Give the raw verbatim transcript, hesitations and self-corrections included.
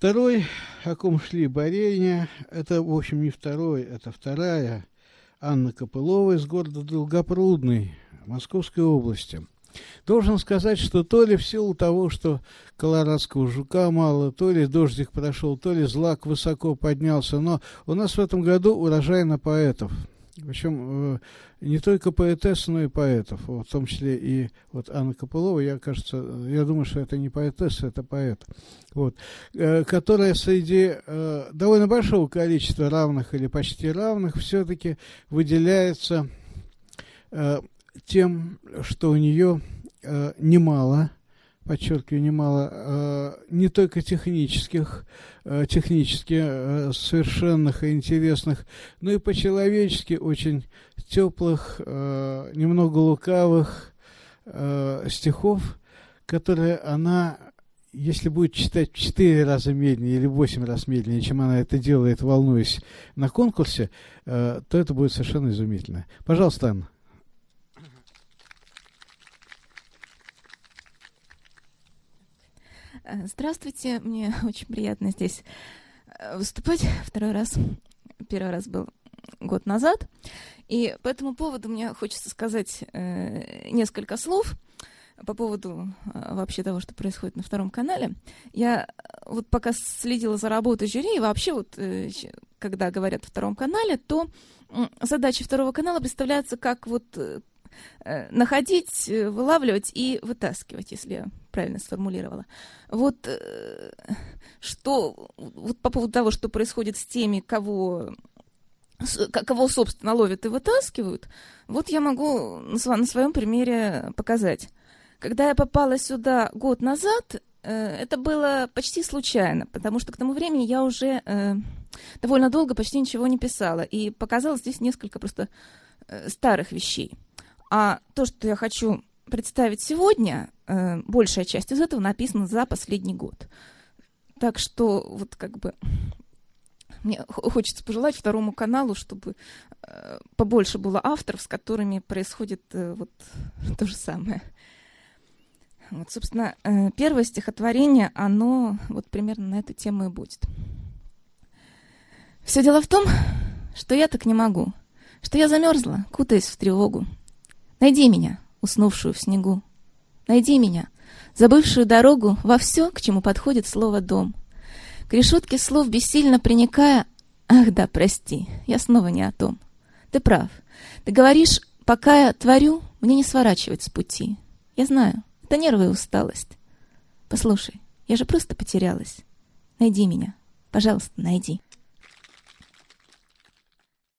Второй, о ком шли борения, это, в общем, не второй, это вторая, Анна Копылова из города Долгопрудный, Московской области. Должен сказать, что то ли в силу того, что колорадского жука мало, то ли дождик прошел, то ли злак высоко поднялся, но у нас в этом году урожай на поэтов. Причем э, не только поэтесс, но и поэтов, вот, в том числе и вот Анна Копылова, я, кажется, я думаю, что это не поэтесса, это поэт, вот, э, которая среди э, довольно большого количества равных или почти равных все-таки выделяется э, тем, что у нее э, немало, подчеркиваю, немало, э, не только технических, э, технически э, совершенных и интересных, но и по-человечески очень теплых, э, немного лукавых э, стихов, которые она, если будет читать в четыре раза медленнее или восемь раз медленнее, чем она это делает, волнуясь на конкурсе, э, то это будет совершенно изумительно. Пожалуйста, Анна. Здравствуйте, мне очень приятно здесь выступать второй раз. Первый раз был год назад. И по этому поводу мне хочется сказать э, несколько слов по поводу э, вообще того, что происходит на Втором канале. Я вот пока следила за работой жюри, и вообще вот, э, когда говорят о Втором канале, то э, задача Второго канала представляется как вот э, находить, вылавливать и вытаскивать, если я правильно сформулировала. Вот э, что вот по поводу того, что происходит с теми, кого, с, кого собственно, ловят и вытаскивают, вот я могу на, сво, на своем примере показать. Когда я попала сюда год назад, э, это было почти случайно, потому что к тому времени я уже э, довольно долго почти ничего не писала, и показала здесь несколько просто э, старых вещей. А то, что я хочу представить сегодня, э, большая часть из этого написана за последний год. Так что вот как бы мне хочется пожелать Второму каналу, чтобы э, побольше было авторов, с которыми происходит э, вот то же самое. Вот, собственно, э, первое стихотворение, оно вот примерно на эту тему и будет. Все дело в том, что я так не могу, что я замерзла, кутаясь в тревогу. Найди меня, уснувшую в снегу. Найди меня, забывшую дорогу во все, к чему подходит слово «дом». К решетке слов бессильно приникая, ах да, прости, я снова не о том. Ты прав. Ты говоришь, пока я творю, мне не сворачивать с пути. Я знаю, это нервы и усталость. Послушай, я же просто потерялась. Найди меня, пожалуйста, найди.